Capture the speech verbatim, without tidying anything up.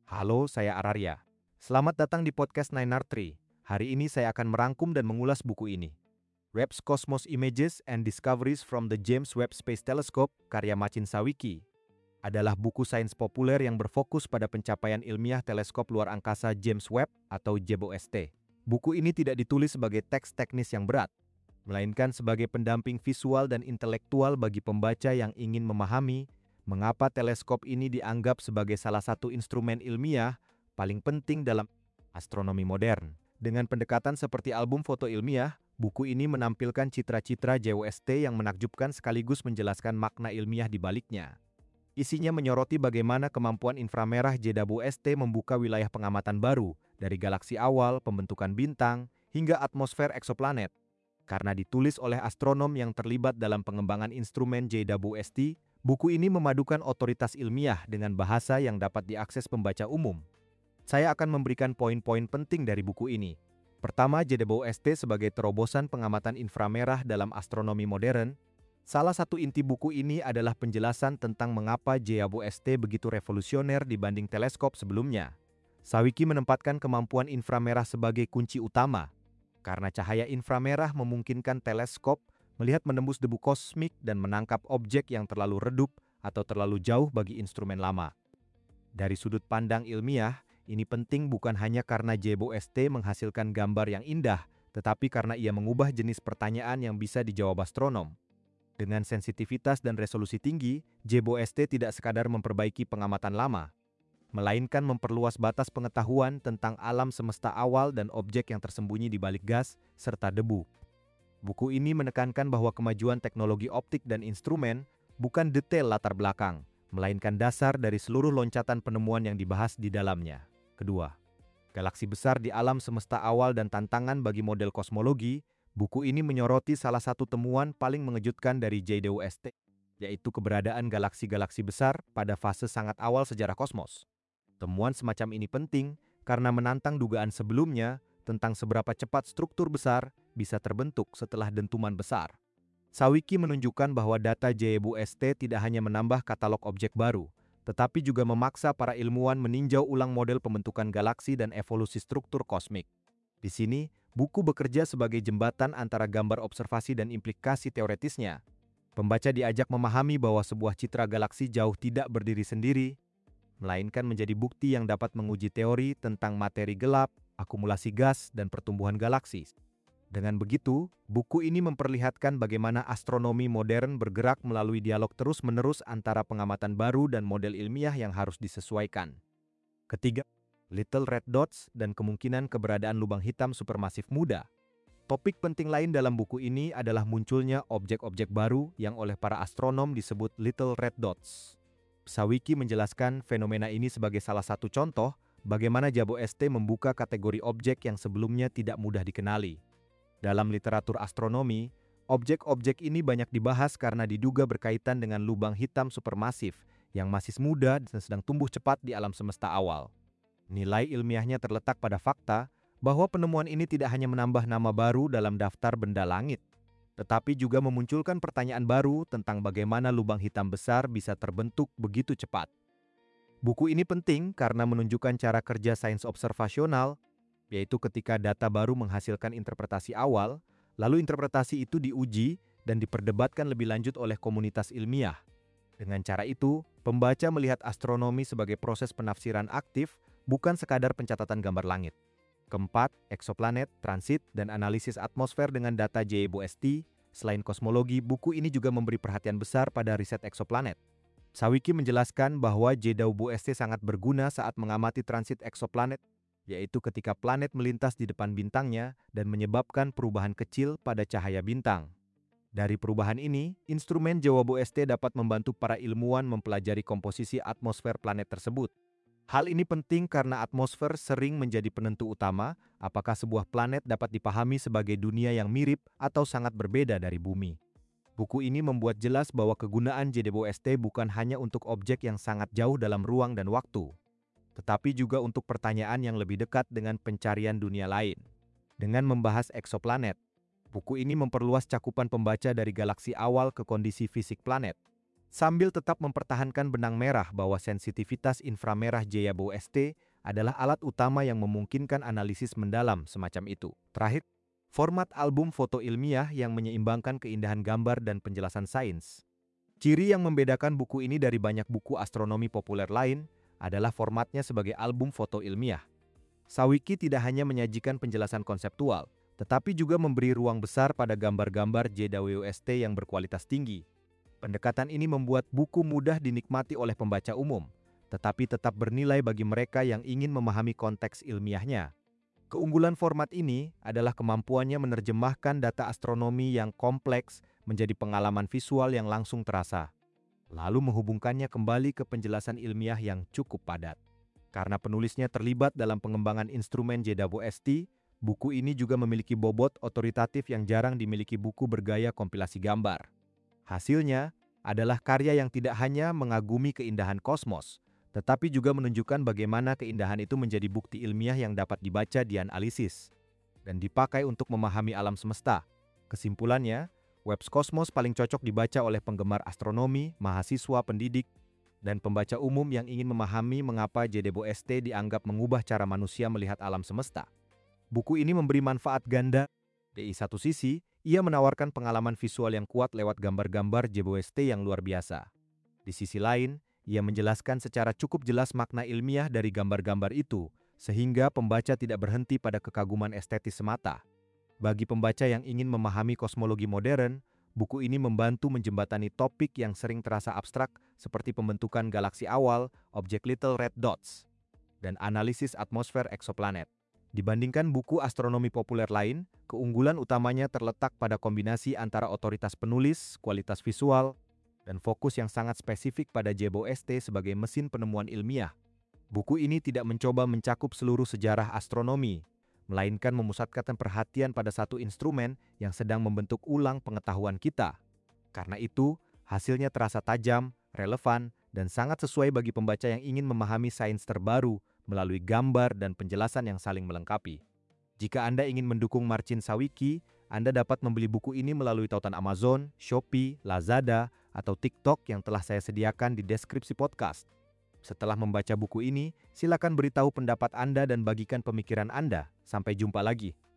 Halo, saya Araria. Selamat datang di podcast Nine R Tree. Hari ini saya akan merangkum dan mengulas buku ini. Webb's Cosmos Images and Discoveries from the James Webb Space Telescope, karya Marcin Sawicki, adalah buku sains populer yang berfokus pada pencapaian ilmiah teleskop luar angkasa James Webb atau J B O S T. Buku ini tidak ditulis sebagai teks teknis yang berat, melainkan sebagai pendamping visual dan intelektual bagi pembaca yang ingin memahami mengapa teleskop ini dianggap sebagai salah satu instrumen ilmiah paling penting dalam astronomi modern. Dengan pendekatan seperti album foto ilmiah, buku ini menampilkan citra-citra J W S T yang menakjubkan sekaligus menjelaskan makna ilmiah di baliknya. Isinya menyoroti bagaimana kemampuan inframerah J W S T membuka wilayah pengamatan baru, dari galaksi awal, pembentukan bintang, hingga atmosfer eksoplanet. Karena ditulis oleh astronom yang terlibat dalam pengembangan instrumen J W S T, buku ini memadukan otoritas ilmiah dengan bahasa yang dapat diakses pembaca umum. Saya akan memberikan poin-poin penting dari buku ini. Pertama, J W S T sebagai terobosan pengamatan inframerah dalam astronomi modern. Salah satu inti buku ini adalah penjelasan tentang mengapa J W S T begitu revolusioner dibanding teleskop sebelumnya. Sawicki menempatkan kemampuan inframerah sebagai kunci utama, karena cahaya inframerah memungkinkan teleskop melihat menembus debu kosmik dan menangkap objek yang terlalu redup atau terlalu jauh bagi instrumen lama. Dari sudut pandang ilmiah, ini penting bukan hanya karena J W S T menghasilkan gambar yang indah, tetapi karena ia mengubah jenis pertanyaan yang bisa dijawab astronom. Dengan sensitivitas dan resolusi tinggi, J W S T tidak sekadar memperbaiki pengamatan lama, melainkan memperluas batas pengetahuan tentang alam semesta awal dan objek yang tersembunyi di balik gas serta debu. Buku ini menekankan bahwa kemajuan teknologi optik dan instrumen bukan detail latar belakang, melainkan dasar dari seluruh loncatan penemuan yang dibahas di dalamnya. Kedua, galaksi besar di alam semesta awal dan tantangan bagi model kosmologi. Buku ini menyoroti salah satu temuan paling mengejutkan dari J W S T, yaitu keberadaan galaksi-galaksi besar pada fase sangat awal sejarah kosmos. Temuan semacam ini penting karena menantang dugaan sebelumnya tentang seberapa cepat struktur besar bisa terbentuk setelah dentuman besar. Sawicki menunjukkan bahwa data J W S T tidak hanya menambah katalog objek baru, tetapi juga memaksa para ilmuwan meninjau ulang model pembentukan galaksi dan evolusi struktur kosmik. Di sini, buku bekerja sebagai jembatan antara gambar observasi dan implikasi teoretisnya. Pembaca diajak memahami bahwa sebuah citra galaksi jauh tidak berdiri sendiri, melainkan menjadi bukti yang dapat menguji teori tentang materi gelap, akumulasi gas, dan pertumbuhan galaksi. Dengan begitu, buku ini memperlihatkan bagaimana astronomi modern bergerak melalui dialog terus-menerus antara pengamatan baru dan model ilmiah yang harus disesuaikan. Ketiga, Little Red Dots dan kemungkinan keberadaan lubang hitam supermasif muda. Topik penting lain dalam buku ini adalah munculnya objek-objek baru yang oleh para astronom disebut Little Red Dots. Sawicki menjelaskan fenomena ini sebagai salah satu contoh bagaimana J W S T membuka kategori objek yang sebelumnya tidak mudah dikenali. Dalam literatur astronomi, objek-objek ini banyak dibahas karena diduga berkaitan dengan lubang hitam supermasif yang masih muda dan sedang tumbuh cepat di alam semesta awal. Nilai ilmiahnya terletak pada fakta bahwa penemuan ini tidak hanya menambah nama baru dalam daftar benda langit, tetapi juga memunculkan pertanyaan baru tentang bagaimana lubang hitam besar bisa terbentuk begitu cepat. Buku ini penting karena menunjukkan cara kerja sains observasional, yaitu ketika data baru menghasilkan interpretasi awal, lalu interpretasi itu diuji dan diperdebatkan lebih lanjut oleh komunitas ilmiah. Dengan cara itu, pembaca melihat astronomi sebagai proses penafsiran aktif, bukan sekadar pencatatan gambar langit. Keempat, eksoplanet, transit, dan analisis atmosfer dengan data J W S T. Selain kosmologi, buku ini juga memberi perhatian besar pada riset eksoplanet. Sawicki menjelaskan bahwa J W S T sangat berguna saat mengamati transit eksoplanet, yaitu ketika planet melintas di depan bintangnya dan menyebabkan perubahan kecil pada cahaya bintang. Dari perubahan ini, instrumen J W S T dapat membantu para ilmuwan mempelajari komposisi atmosfer planet tersebut. Hal ini penting karena atmosfer sering menjadi penentu utama apakah sebuah planet dapat dipahami sebagai dunia yang mirip atau sangat berbeda dari bumi. Buku ini membuat jelas bahwa kegunaan J W S T bukan hanya untuk objek yang sangat jauh dalam ruang dan waktu, tetapi juga untuk pertanyaan yang lebih dekat dengan pencarian dunia lain. Dengan membahas eksoplanet, buku ini memperluas cakupan pembaca dari galaksi awal ke kondisi fisik planet. Sambil tetap mempertahankan benang merah bahwa sensitivitas inframerah J B O S T adalah alat utama yang memungkinkan analisis mendalam semacam itu. Terakhir, format album foto ilmiah yang menyeimbangkan keindahan gambar dan penjelasan sains. Ciri yang membedakan buku ini dari banyak buku astronomi populer lain adalah formatnya sebagai album foto ilmiah. Sawiki tidak hanya menyajikan penjelasan konseptual, tetapi juga memberi ruang besar pada gambar-gambar J B O S T yang berkualitas tinggi. Pendekatan ini membuat buku mudah dinikmati oleh pembaca umum, tetapi tetap bernilai bagi mereka yang ingin memahami konteks ilmiahnya. Keunggulan format ini adalah kemampuannya menerjemahkan data astronomi yang kompleks menjadi pengalaman visual yang langsung terasa, lalu menghubungkannya kembali ke penjelasan ilmiah yang cukup padat. Karena penulisnya terlibat dalam pengembangan instrumen J B O S T, buku ini juga memiliki bobot otoritatif yang jarang dimiliki buku bergaya kompilasi gambar. Hasilnya adalah karya yang tidak hanya mengagumi keindahan kosmos, tetapi juga menunjukkan bagaimana keindahan itu menjadi bukti ilmiah yang dapat dibaca di analisis dan dipakai untuk memahami alam semesta. Kesimpulannya, Webs Cosmos paling cocok dibaca oleh penggemar astronomi, mahasiswa, pendidik, dan pembaca umum yang ingin memahami mengapa J B O S T dianggap mengubah cara manusia melihat alam semesta. Buku ini memberi manfaat ganda. Di satu sisi, ia menawarkan pengalaman visual yang kuat lewat gambar-gambar J B O S T yang luar biasa. Di sisi lain, ia menjelaskan secara cukup jelas makna ilmiah dari gambar-gambar itu, sehingga pembaca tidak berhenti pada kekaguman estetis semata. Bagi pembaca yang ingin memahami kosmologi modern, buku ini membantu menjembatani topik yang sering terasa abstrak seperti pembentukan galaksi awal, objek Little Red Dots, dan analisis atmosfer eksoplanet. Dibandingkan buku astronomi populer lain, keunggulan utamanya terletak pada kombinasi antara otoritas penulis, kualitas visual, dan fokus yang sangat spesifik pada J B O S T sebagai mesin penemuan ilmiah. Buku ini tidak mencoba mencakup seluruh sejarah astronomi, melainkan memusatkan perhatian pada satu instrumen yang sedang membentuk ulang pengetahuan kita. Karena itu, hasilnya terasa tajam, relevan, dan sangat sesuai bagi pembaca yang ingin memahami sains terbaru melalui gambar dan penjelasan yang saling melengkapi. Jika Anda ingin mendukung Marcin Sawiki, Anda dapat membeli buku ini melalui tautan Amazon, Shopee, Lazada, atau TikTok yang telah saya sediakan di deskripsi podcast. Setelah membaca buku ini, silakan beritahu pendapat Anda dan bagikan pemikiran Anda. Sampai jumpa lagi.